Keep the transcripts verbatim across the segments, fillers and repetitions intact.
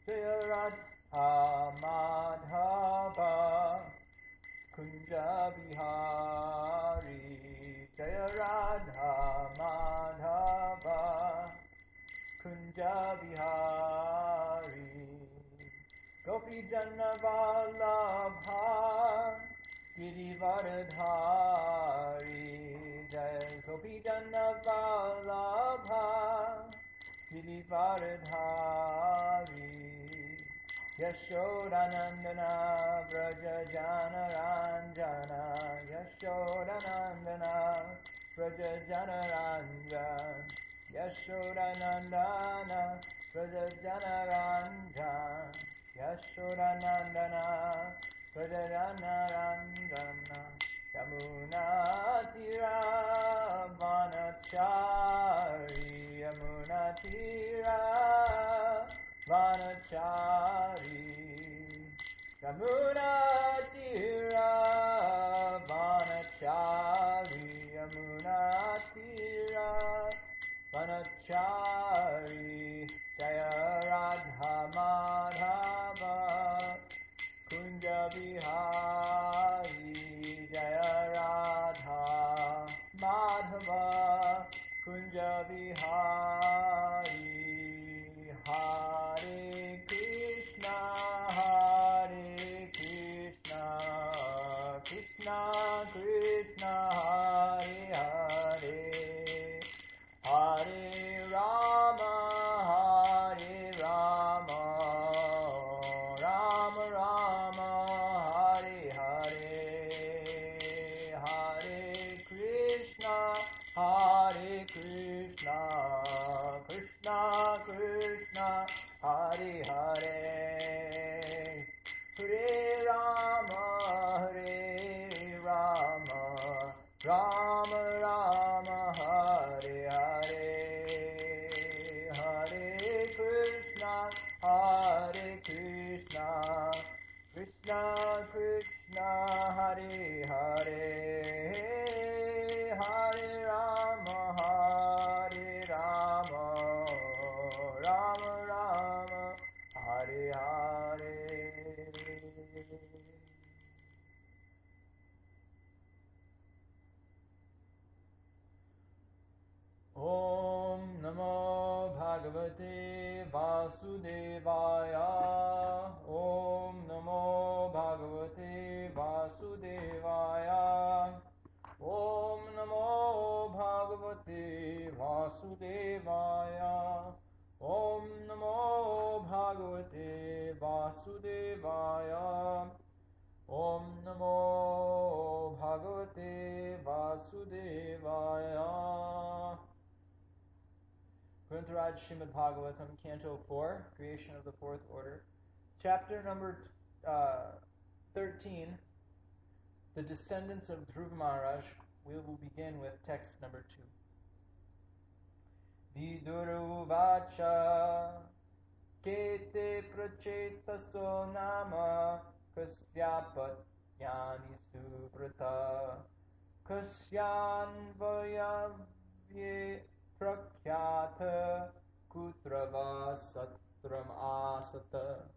Jaya Radha Madhava Kunja Bihari Jaya Radha Madhava Kunja Bihari Gopi Jana Vallabha Girivardhari Jai Gopi Jana Vallabha Girivardhari Yashodanandana Braja Jana Ranjana Yashodanandana Braja Jana Ranjana Yashodanandana Braja Jana Ranjana Yashodanandana Braja Jana Ranjana Yamuna Tira Vanachari Yamuna Tira Vanachari Yamuna Tira Vanachari Yamuna Tira Vanachari Jaya Radha Madhava Kunja Bihari Jaya Radha Madhava Kunja Bihari Hare Krishna Hare Krishna Krishna Krishna Hare Hare Hare Rama Hare Rama Rama Rama Hare Hare Hare Krishna Hare Krishna Krishna Krishna Hare Hare Hare Rama Hare Rama Rama Rama Hare Hare Hare Krishna Hare Krishna Krishna Krishna Hare Hare Hare Rama Hare Rama Rama Rama Hare Hare Om Namo Bhagavate Vasudevaya Om Namo Bhagavate Vasudevaya Om Namo Bhagavate Vasudevaya Om Namo Bhagavate Vasudevaya Om Namo Bhagavate Vasudevaya Grantharaj Srimad Bhagavatam, Canto four, Creation of the Fourth Order, Chapter number uh, thirteen, The Descendants of Dhruva Maharaj. We will begin with text number two. Viduruvacha Kete Prachetaso Nama Kasyapat Yani Subrata Kasyanvayavye Prakhyata Kutrava Satram Asata.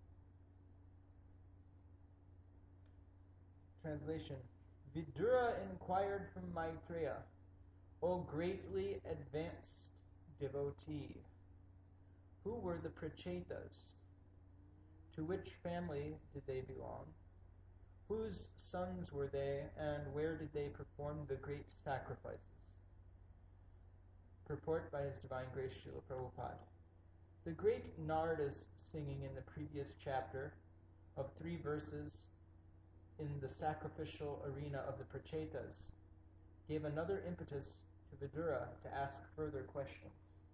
Translation. Vidura inquired from Maitreya, O greatly advanced devotee, who were the Prachetas? To which family did they belong? Whose sons were they, and where did they perform the great sacrifices? Purport by His Divine Grace Srila Prabhupada. The great Narada's singing in the previous chapter of three verses in the sacrificial arena of the Prachetas gave another impetus to Vidura to ask further questions.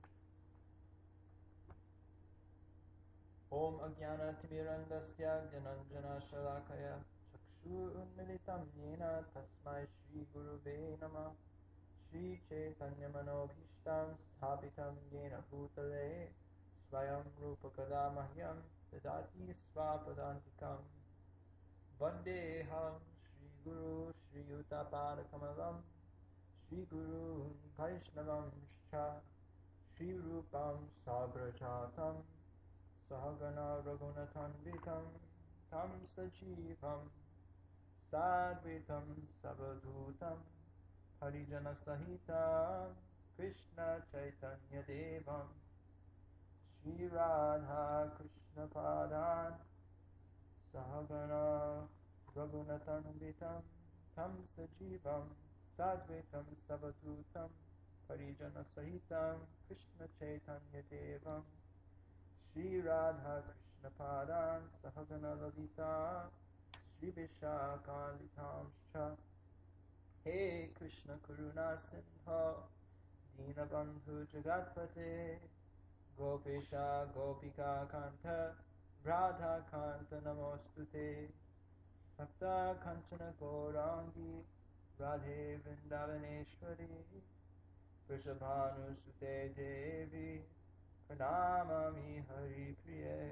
Om Ajnana Timirandasya Jananjana Shalakaya Chakshu Unmilitam Yena Tasmai Shri Guruve Namah Shri Chaitanya Manobhishtam Sthapitam Yena Bhutale Swayam Rupa Kadamahyam Dadati Svapadantikam Vandeham Shri Guru Shri Yuttapada Kamalam Shri Guru Vaishnavam Shcha Shri Rupam Sabrajatam Sahagana Raghunatanvitam Tam Sajivam Sadvitam Savadhutam Harijana Sahitam Krishna Chaitanya Devam Shri Radha Krishna Padan Sahagana Raghunatanvitam Tam Sajivam Sadvitam Savadhutam Harijana Sahitam Krishna Chaitanya Devam Shri Radha Krishna Padan Sahagana Lalita Shri Vishakalitamscha He Krishna Karuna Sindha Dinabandhu Jagatpate Gopesha Gopika Kanta Radha Kanta Namostute Bhakta Kanchana Gaurangi Radhe Vrindavaneshwari Vrishabhanusute Devi Pranamami Hari Priye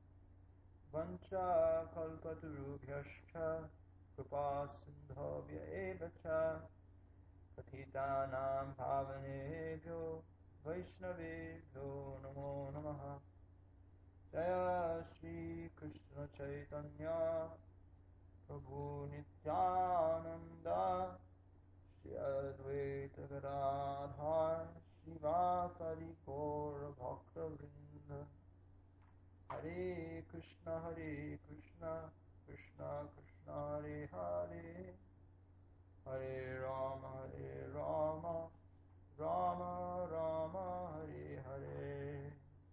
Vancha Kalpaturubhyascha Kripa Sindhavya Evacha Patitanam Bhavanebhyo Vaishnavebhyo Namo Namaha Jaya Shri Krishna Chaitanya Prabhu Nityananda Shri Advaita Gadadhar Shivasari Gaura Bhakta Vrinda Hare Krishna Hare Krishna Krishna Krishna Hare Hare Hare Rama Hare Rama Rama Rama Hare Hare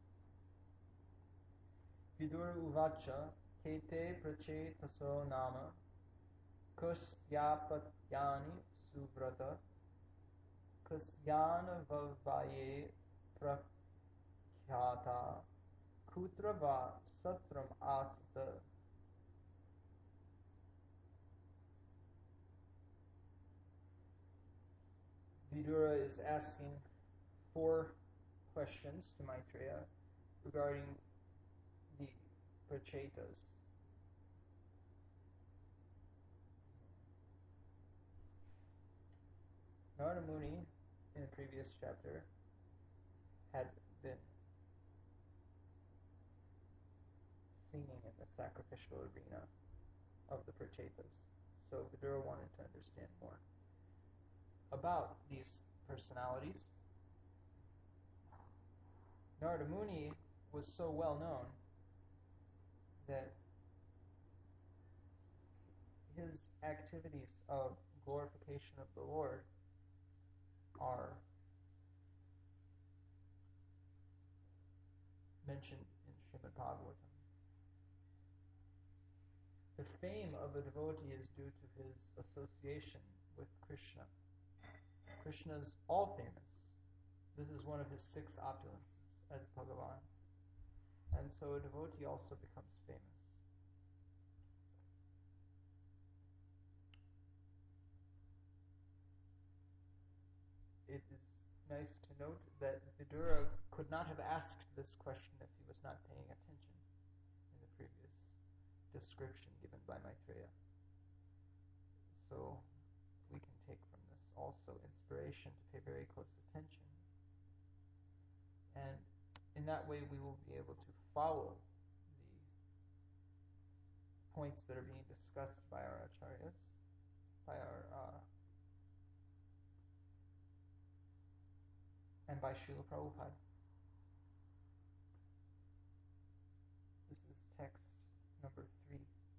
Vidur Uvacha Kete Prachetaso Nama Kusyapatyani Suvrata Kusyana Vavaye Prakhyata Kutrava Satram Asta. Vidura is asking four questions to Maitreya regarding the Prachetas. Narada Muni, in the previous chapter, had been singing in the sacrificial arena of the Prachetas. So Vidura wanted to understand more about these personalities. Narada Muni was so well known that his activities of glorification of the Lord are mentioned in Srimad Bhagavatam. The fame of a devotee is due to his association with Krishna. Krishna is all famous. This is one of his six opulences as Bhagavan. And so a devotee also becomes famous. It is nice to note that Vidura could not have asked this question if he was not paying attention in the previous description given by Maitreya. So we can take from this also inspiration to pay very close attention. And in that way we will be able to follow the points that are being discussed by our acharyas, by our uh, and by Srila Prabhupada. This is text number three.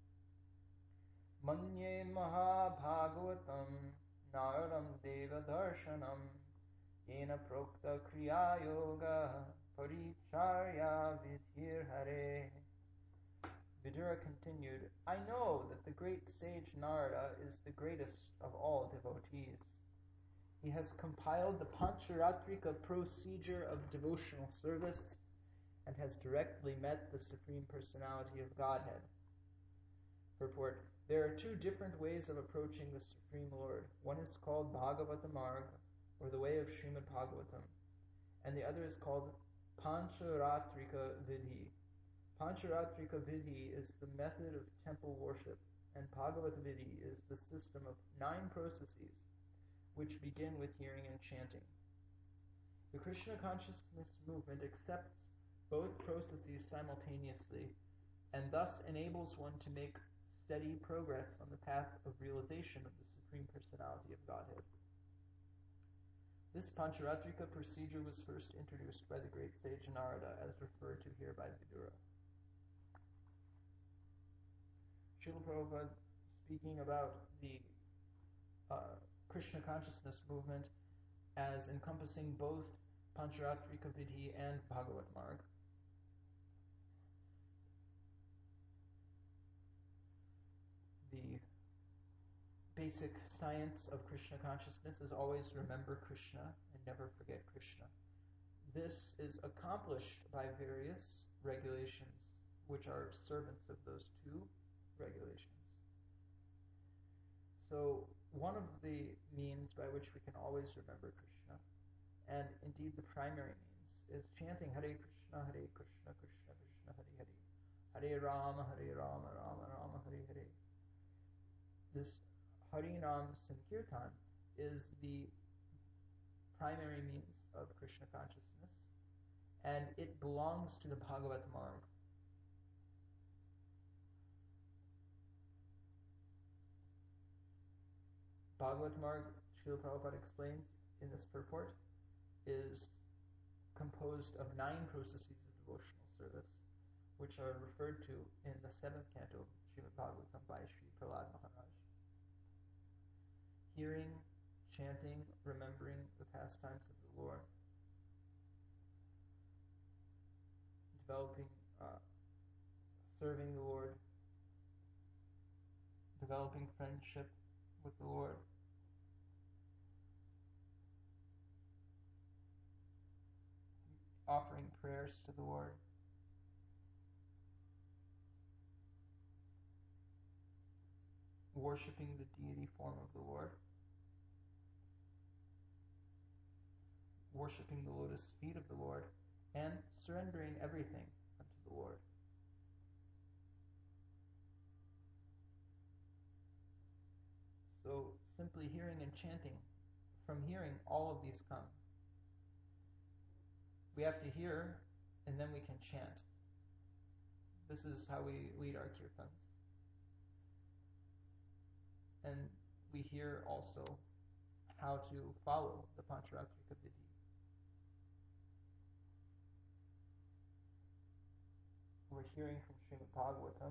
Manye Mahabhagavatam Naradam Deva Darshanam Yena Prokta Kriya Yoga Paricharya Vidhir Hare. Vidura continued, I know that the great sage Narada is the greatest of all devotees. He has compiled the Pancharatrika procedure of devotional service and has directly met the Supreme Personality of Godhead. Purport. There are two different ways of approaching the Supreme Lord. One is called Bhagavata Marga, or the way of Srimad Bhagavatam, and the other is called Pancharatrika Vidhi. Pancharatrika Vidhi is the method of temple worship, and Bhagavata Vidhi is the system of nine processes which begin with hearing and chanting. The Krishna consciousness movement accepts both processes simultaneously, and thus enables one to make steady progress on the path of realization of the Supreme Personality of Godhead. This Pancharatrika procedure was first introduced by the great sage Narada, as referred to here by Vidura. Srila Prabhupada, speaking about the uh, Krishna consciousness movement as encompassing both Pancharatrika Vidhi and Bhagavat Marg, the basic science of Krishna consciousness is always remember Krishna and never forget Krishna. This is accomplished by various regulations which are servants of those two regulations. So one of the means by which we can always remember Krishna, and indeed the primary means, is chanting Hare Krishna, Hare Krishna, Krishna Krishna, Hare Hare, Hare Rama, Hare Rama, Rama Rama, Hare Hare. This Harinam Sankirtan is the primary means of Krishna consciousness, and it belongs to the Bhagavat Marg. Bhagavat Marg, Srila Prabhupada explains in this purport, is composed of nine processes of devotional service, which are referred to in the seventh canto of Srimad Bhagavatam by Sri Prahlad Maharaj. Hearing, chanting, remembering the pastimes of the Lord, developing, uh, serving the Lord, developing friendship with the Lord, offering prayers to the Lord, worshipping the deity form of the Lord, worshipping the lotus feet of the Lord, and surrendering everything unto the Lord. So simply hearing and chanting, from hearing all of these come. We have to hear and then we can chant. This is how we lead our kirtans. And we hear also how to follow the Pancharatrika Vidhi. We're hearing from Srimad Bhagavatam,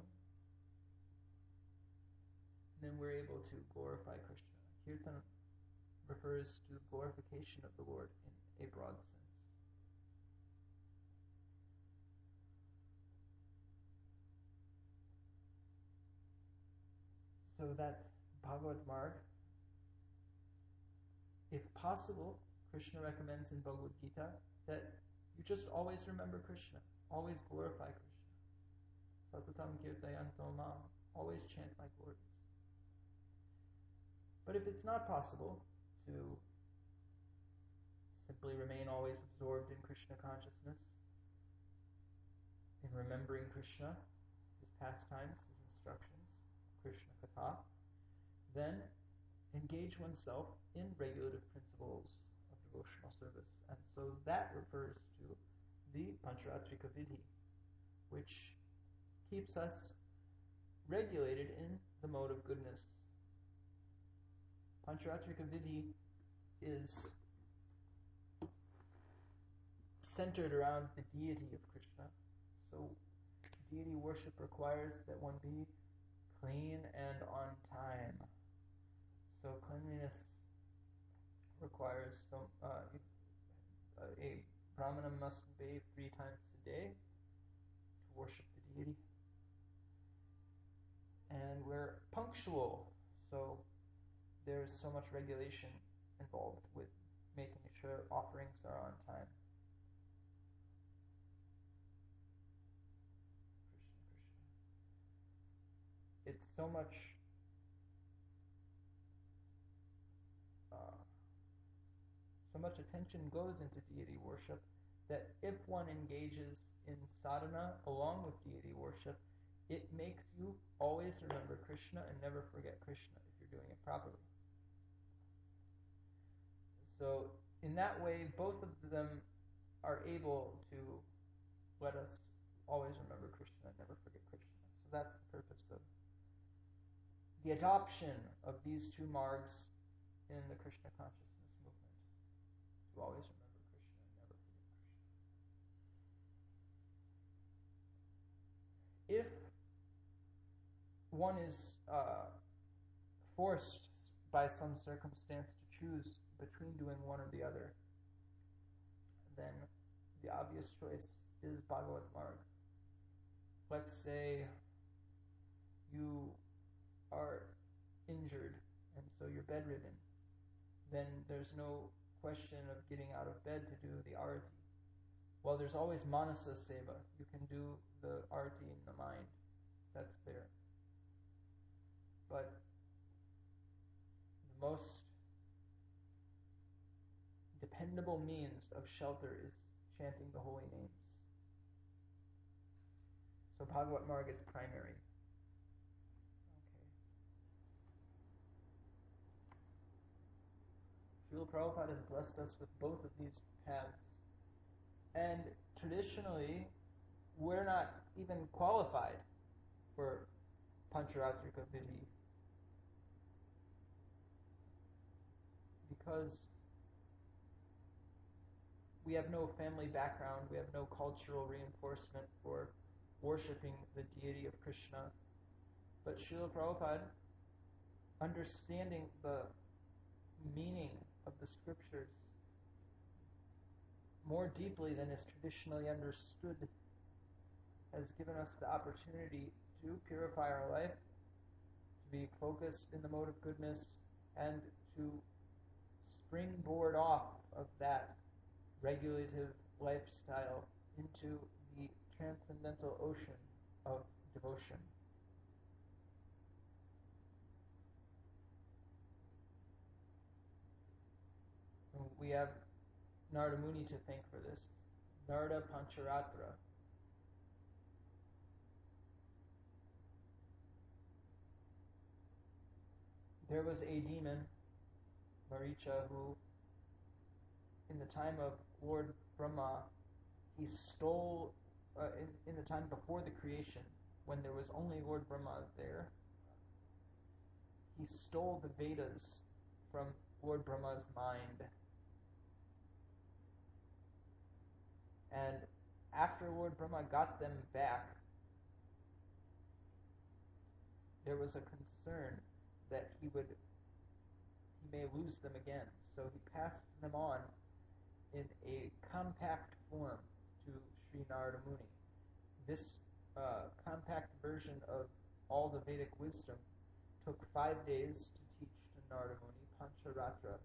then we're able to glorify Krishna. Kirtan refers to glorification of the Lord in a broad sense. So that Bhagavat Marg, if possible, Krishna recommends in Bhagavad Gita that you just always remember Krishna, always glorify Krishna. Satatam kirtayanto mam, always chant my glories. But if it's not possible to simply remain always absorbed in Krishna consciousness, in remembering Krishna, his pastimes, his instructions, Krishna Katha, then engage oneself in regulative principles of devotional service. And so that refers to the Pancharatrika Vidhi, which keeps us regulated in the mode of goodness. Pancharatrika Vidhi is centered around the deity of Krishna. So deity worship requires that one be clean and on time. So cleanliness requires some, uh, a brahmana must bathe three times a day to worship the deity. And we're punctual, so there's so much regulation involved with making sure offerings are on time. Krishna, Krishna. It's so much uh, so much attention goes into deity worship that if one engages in sadhana along with deity worship, it makes you always remember Krishna and never forget Krishna if you're doing it properly. So in that way, both of them are able to let us always remember Krishna and never forget Krishna. So that's the purpose of the adoption of these two margs in the Krishna consciousness movement. To always remember Krishna and never forget Krishna. If one is uh, forced by some circumstance to choose between doing one or the other, then the obvious choice is Bhagavat Marg. Let's say you are injured and so you're bedridden. Then there's no question of getting out of bed to do the arati. Well, there's always manasa seva. You can do the arati in the mind. That's there. But the most dependable means of shelter is chanting the holy names. So Bhagavat Marg is primary. Okay. Srila Prabhupada has blessed us with both of these paths. And traditionally, we're not even qualified for Pancharatrika Vidhi. Because we have no family background, we have no cultural reinforcement for worshipping the deity of Krishna. But Srila Prabhupada, understanding the meaning of the scriptures more deeply than is traditionally understood, has given us the opportunity to purify our life, to be focused in the mode of goodness, and to springboard off of that regulative lifestyle into the transcendental ocean of devotion. We have Narada Muni to thank for this. Narada Pancharatra. There was a demon, Maricha, who in the time of Lord Brahma, he stole, uh, in, in the time before the creation, when there was only Lord Brahma there, he stole the Vedas from Lord Brahma's mind. And after Lord Brahma got them back, there was a concern that he would, he may lose them again. So he passed them on in a compact form to Sri Narada Muni. This uh, compact version of all the Vedic wisdom took five days to teach to Narada Muni, Pancharatra.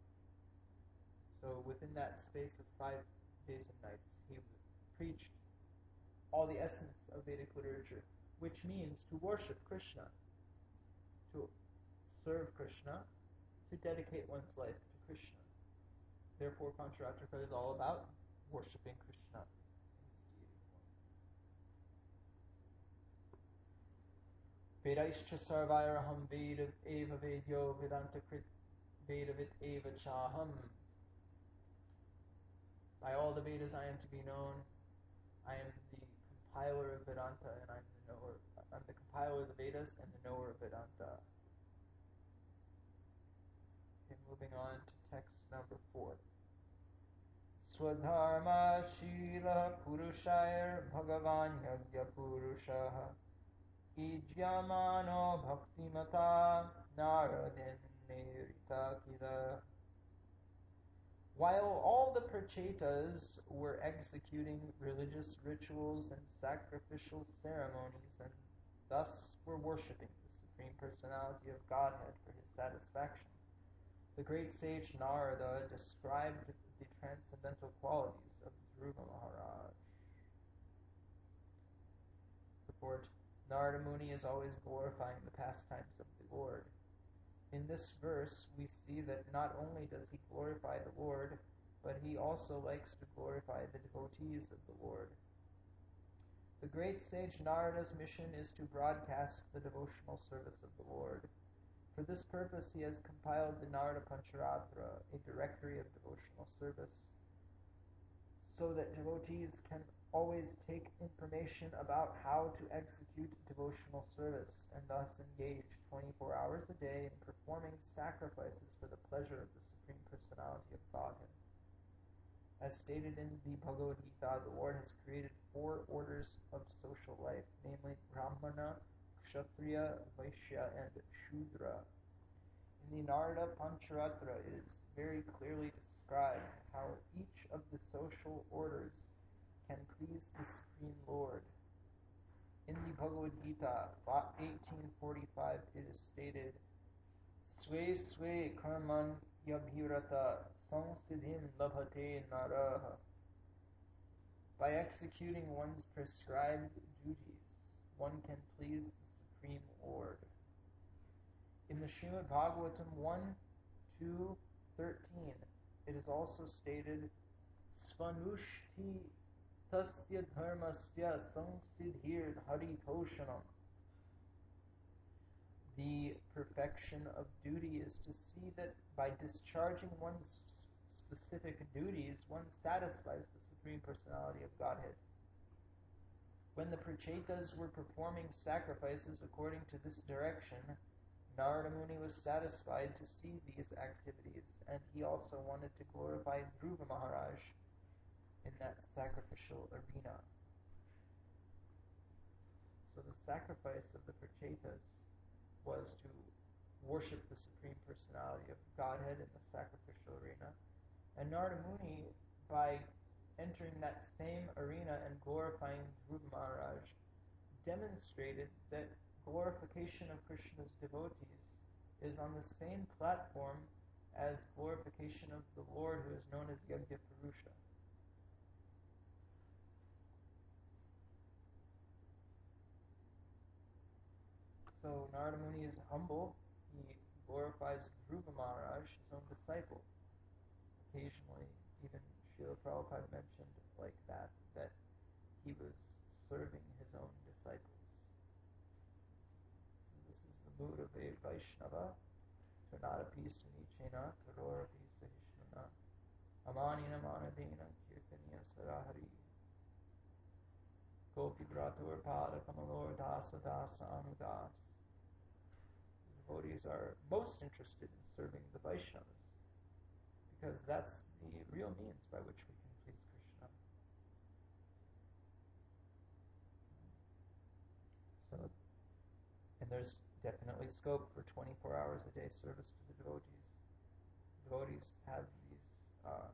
So within that space of five days and nights, he preached all the essence of Vedic literature, which means to worship Krishna, to serve Krishna, to dedicate one's life to Krishna. Therefore, Pancharatrika is all about worshipping Krishna in his deity form. Vedaischa sarvairaham veda eva vedyo vedanta krit vedavit eva chaham. By all the Vedas I am to be known. I am the compiler of Vedanta, and I'm the knower. I'm the compiler of the Vedas and the knower of Vedanta. Okay, moving on to text number four. Swadharma Shila Purushair Bhagavan Yagya Purushaha Ijyamano Bhaktimata Naradin Nirita Kila. While all the Prachetas were executing religious rituals and sacrificial ceremonies and thus were worshipping the Supreme Personality of Godhead for his satisfaction, the great sage Narada described the transcendental qualities of Dhruva Maharaj. Report, Narada Muni is always glorifying the pastimes of the Lord. In this verse, we see that not only does he glorify the Lord, but he also likes to glorify the devotees of the Lord. The great sage Narada's mission is to broadcast the devotional service of the Lord. For this purpose, he has compiled the Narada Pancharatra, a directory of devotional service, so that devotees can always take information about how to execute devotional service and thus engage twenty-four hours a day in performing sacrifices for the pleasure of the Supreme Personality of Godhead. As stated in the Bhagavad Gita, the Lord has created four orders of social life, namely Brahmana, Kshatriya, Vaishya, and Shudra. In the Narada Pancharatra, it is very clearly described how each of the social orders can please the Supreme Lord. In the Bhagavad Gita, eighteen forty-five, it is stated, Sve sve karman yabhirata samsiddhim labhate naraha. By executing one's prescribed duties, one can please the Supreme Lord. In the Srimad Bhagavatam one, two, thirteen, it is also stated, Svanushti tasya dharmasya samsiddhir haritoshanam. The perfection of duty is to see that by discharging one's specific duties, one satisfies the Supreme Personality of Godhead. When the Prachetas were performing sacrifices according to this direction, Narada Muni was satisfied to see these activities, and he also wanted to glorify Dhruva Maharaj in that sacrificial arena. So the sacrifice of the Prachetas was to worship the Supreme Personality of Godhead in the sacrificial arena. And Narada Muni, by entering that same arena and glorifying Dhruva Maharaj, demonstrated that glorification of Krishna's devotees is on the same platform as glorification of the Lord, who is known as Yajna Purusha. So Narada Muni is humble. He glorifies Dhruva Maharaj, his own disciple. Occasionally, even Srila Prabhupada mentioned like that, that he was serving his own disciples. So this is the mood of a Vaishnava. Turnadapi sunichena, karorapi sahishnuna, amanina manadena, kirtaniya sarahari. Gopi bratur pada kamalor dasa dasa anudas. Devotees are most interested in serving the Vaishnavas, because that's the real means by which we can please Krishna. So, and there's definitely scope for twenty-four hours a day service to the devotees. Devotees have these uh,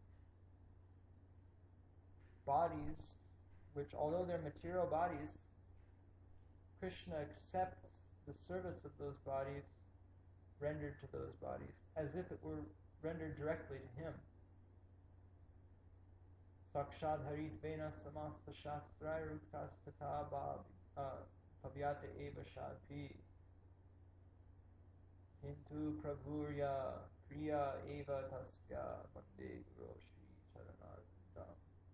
bodies, which, although they're material bodies, Krishna accepts the service of those bodies rendered to those bodies as if it were rendered directly to him. Sakshad haritvena samasta shastrai ruktas tata bhavyata eva shadpi hintu prabhurya priya eva tasya bande guru shri charanardam.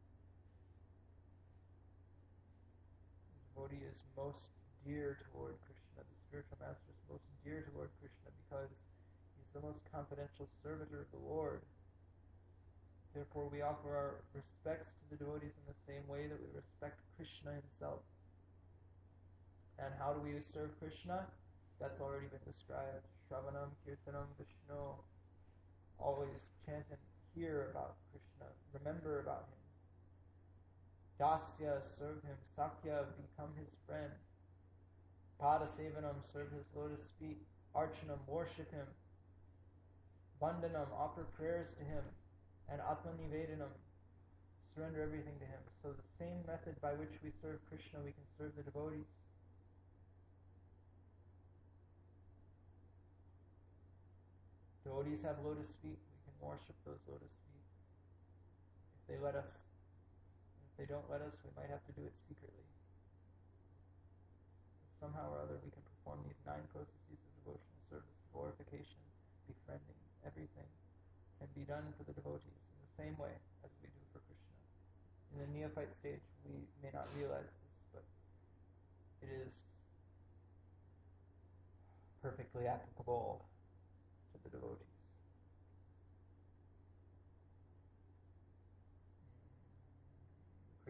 The devotee is most dear toward Krishna. The spiritual master is most dear toward Krishna because he's the most confidential servitor of the Lord. Therefore, we offer our respects to the devotees in the same way that we respect Krishna himself. And how do we serve Krishna? That's already been described. Shravanam, Kirtanam, Vishnu. Always chant and hear about Krishna. Remember about him. Dasya, serve him. Sakya, become his friend. Pada Sevanam, serve his lotus feet. Archanam, worship him. Bandhanam, offer prayers to him. And Atma Nivedanam, surrender everything to him. So the same method by which we serve Krishna, we can serve the devotees. Devotees have lotus feet, we can worship those lotus feet. If they let us. And if they don't let us, we might have to do it secretly. But somehow or other we can perform these nine processes of devotional service, glorification, befriending, everything can be done for the devotees in the same way as we do for Krishna. In the neophyte stage, we may not realize this, but it is perfectly applicable to the devotees.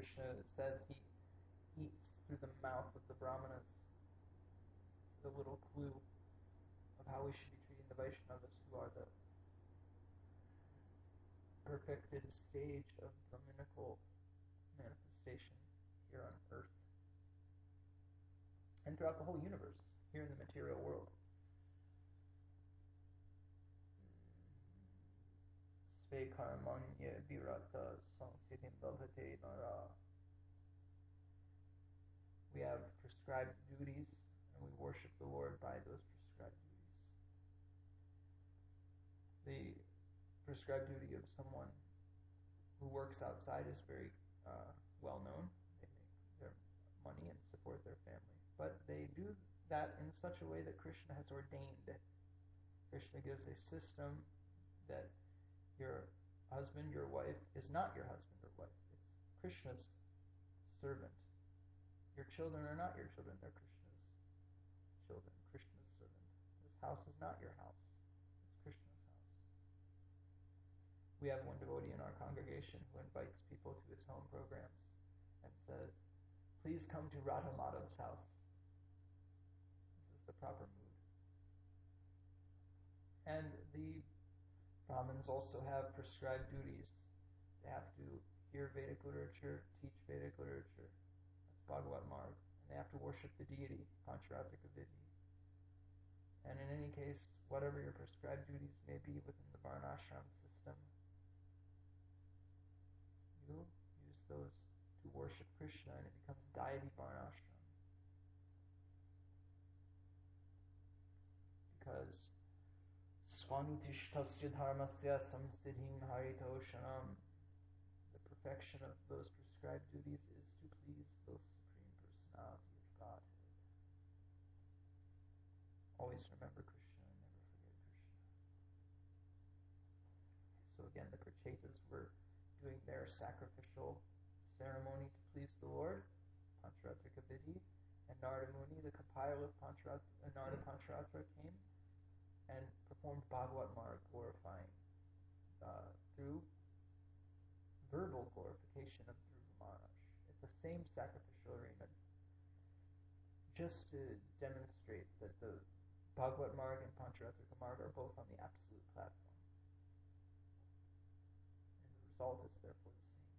Krishna says he eats through the mouth of the Brahmanas. It's a little clue of how we should be treating the Vaishnavas, who are the perfected stage of Brahminical manifestation here on earth and throughout the whole universe, here in the material world. Sve karmanya virata sansiddhim labhate nara. We have prescribed duties, and we worship the Lord by those prescribed duties. The prescribed duty of someone who works outside is very uh, well known. They make their money and support their family. But they do that in such a way that Krishna has ordained. Krishna gives a system that your husband, your wife, is not your husband or wife. It's Krishna's servant. Your children are not your children, they're Krishna's children, Krishna's servant. This house is not your house, it's Krishna's house. We have one devotee in our congregation who invites people to his home programs and says, please come to Radha Madhav's house. This is the proper mood. And the Brahmins also have prescribed duties. They have to hear Vedic literature, teach Vedic literature. Bhagavad Marg, and they have to worship the deity, Pancharatrika Vidhi. And in any case, whatever your prescribed duties may be within the Varnashram system, you use those to worship Krishna, and it becomes Deity Varnashram. Because Swanitishtasya dharmasya samsiddhim haritoshanam, the perfection of those prescribed duties is to please the Supreme Personality of Godhead. Always remember Krishna and never forget Krishna. So again, the Prachetas were doing their sacrificial ceremony to please the Lord, Pancharatrika Vidhi, and Narada Muni, the compiler of Pancharatra, uh, Narada Pancharatra, came and performed Bhagavad Marg, glorifying uh, through verbal glorification of Dhruva Maharaj. It's the same sacrificial arena, just to demonstrate that the Bhagavad Marg and Pancharatrika Marg are both on the absolute platform. And the result is therefore the same.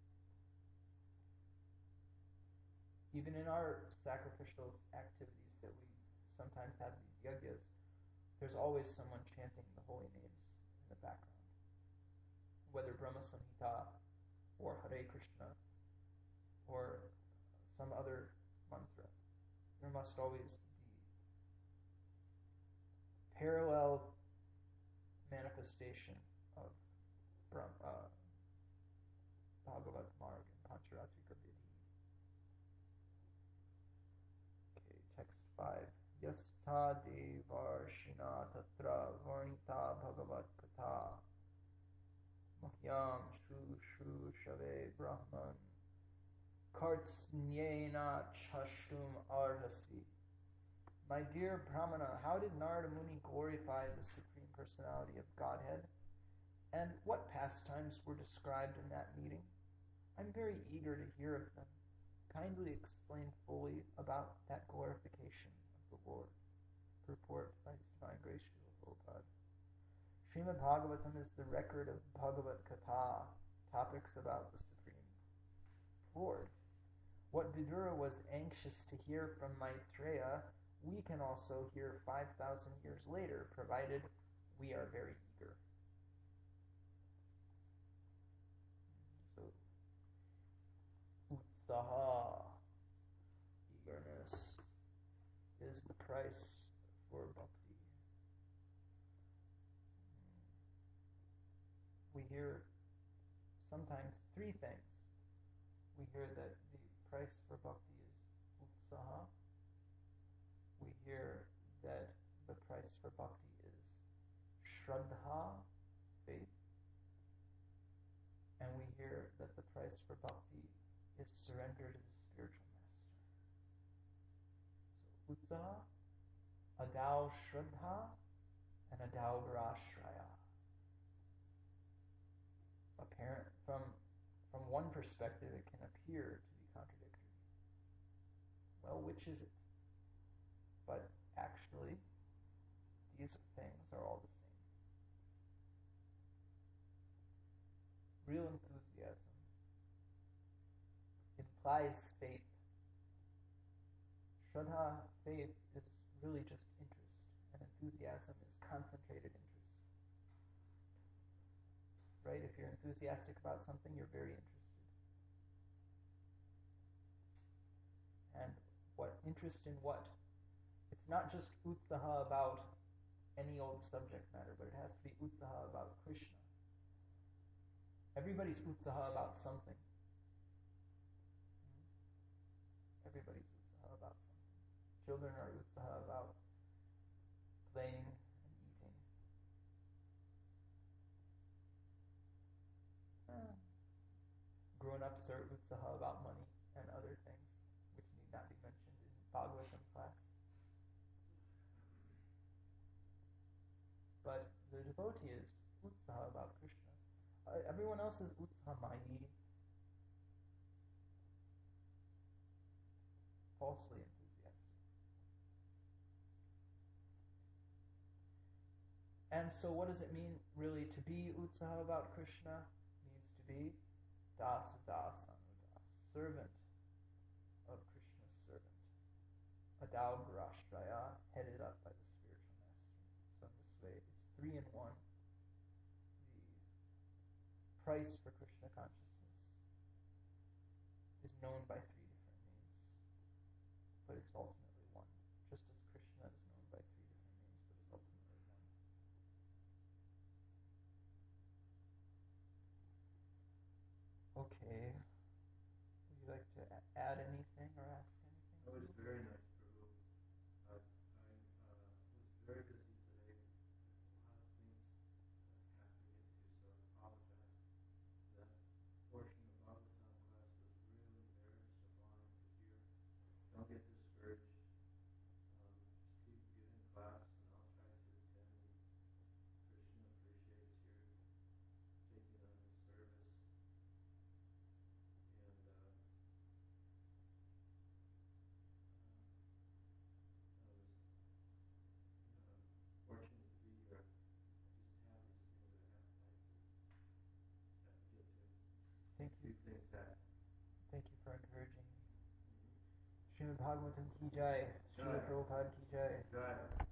Even in our sacrificial activities that we sometimes have these yajnas, there's always someone chanting the holy names in the background. Whether Brahma Samhita, or Hare Krishna, or some other mantra. There must always be parallel manifestation of Brahma, uh, Bhagavad Marg and Pancharatrika Vidhi. Okay, text five. Yastha devarshina tatra varnita bhagavad katha mahyam shru shru shave brahman kartsnyena chashtum arhasi. My dear Brahmana, how did Narada Muni glorify the Supreme Personality of Godhead? And what pastimes were described in that meeting? I'm very eager to hear of them. Kindly explain fully about that glorification of the Lord. Purport by His Divine Grace Srila Prabhupada. Srimad Bhagavatam is the record of Bhagavad Katha, topics about the Supreme Lord. What Vidura was anxious to hear from Maitreya, we can also hear five thousand years later, provided we are very eager. So, utsaha, eagerness, is the price for bhakti. We hear sometimes three things. We hear that the price for bhakti is utsaha. We hear that the price for bhakti is shraddha, faith. And we hear that the price for bhakti is surrender to the spiritual master. So utsaha, adau shraddha, and adau grashraya. Apparent from from one perspective, it can appear to be which is it? But actually, these things are all the same. Real enthusiasm implies faith. Shraddha, faith, is really just interest, and enthusiasm is concentrated interest. Right? If you're enthusiastic about something, you're very interested. And what interest in what? It's not just utsaha about any old subject matter, but it has to be utsaha about Krishna. Everybody's utsaha about something. Everybody's utsaha about something. Children are utsaha about playing and eating. Uh, grown-ups are utsaha about money and other things, which need not be mentioned in Bhagavatam class. But the devotee is utsaha about Krishna. Uh, everyone else is utsahamai, falsely enthusiastic. And so what does it mean really to be utsaha about Krishna? It means to be das das anudas, servant of Krishna's servant. Adaugarashraya, headed up by the spiritual master. So in this way, it's three in one. The price for Krishna consciousness is known by three different names, but it's ultimately one. Just as Krishna is known by three different names, but is ultimately one. Okay. Would you like to add anything or ask anything? That was very nice, Prabhu. Uh, I uh, was very busy today. A lot of things that I have to get to, so I apologize. That portion of Bhagavatam class was really very sublime to hear. Don't get discouraged. Um, just keep giving class, and I'll try to attend. Krishna appreciates your taking on the service. And uh, I was uh, fortunate to be here. Just have these things that I have, I have to, have to get to. Thank you. Do things that. Thank you for encouraging me. Mm-hmm. Srimad Bhagavatam ki jai. Srila Prabhupada ki jai. Jai.